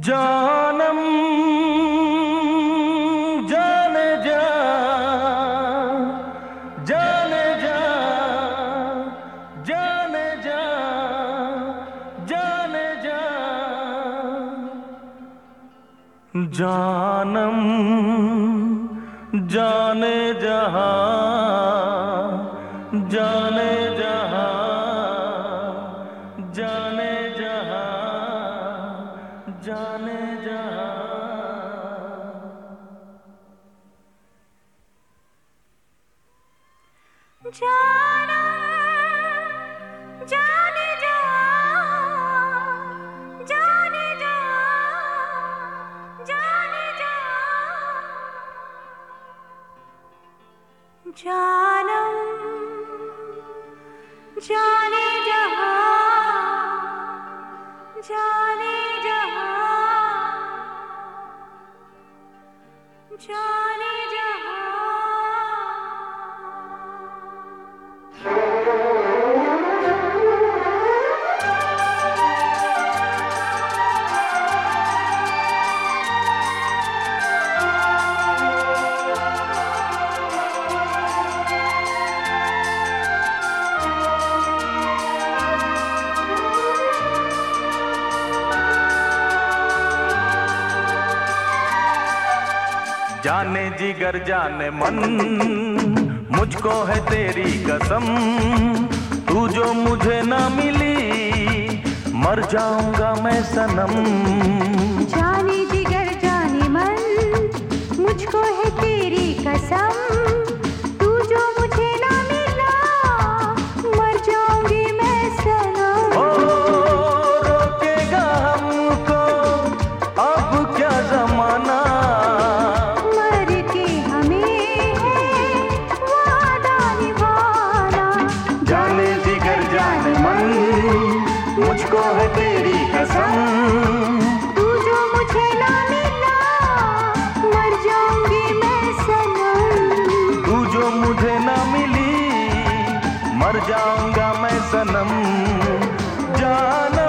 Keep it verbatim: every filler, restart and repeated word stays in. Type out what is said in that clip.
जानम जाने जा जाने जा जाने जा जाने जा जानम जाने जहां जाने जहां जाने जहां जाने जहां जानम जाने जहां जाने जहां जाने जहां जानम जाने जहां जाने जहां जाने जहां जाने जिगर जाने मन मुझको है तेरी कसम, तू जो मुझे ना मिली मर जाऊंगा मैं सनम। जाने जिगर जाने मन मुझको है तेरी कसम, तू जो मुझे ना मिला मर जाऊंगी मैं सनम। ओ रोकेगा हमको अब क्या जमाना, मुझको है तेरी कसम, तू जो मुझे ना मिला मर जाऊंगी मैं सनम। तू जो मुझे ना मिली मर जाऊंगा मैं सनम। जान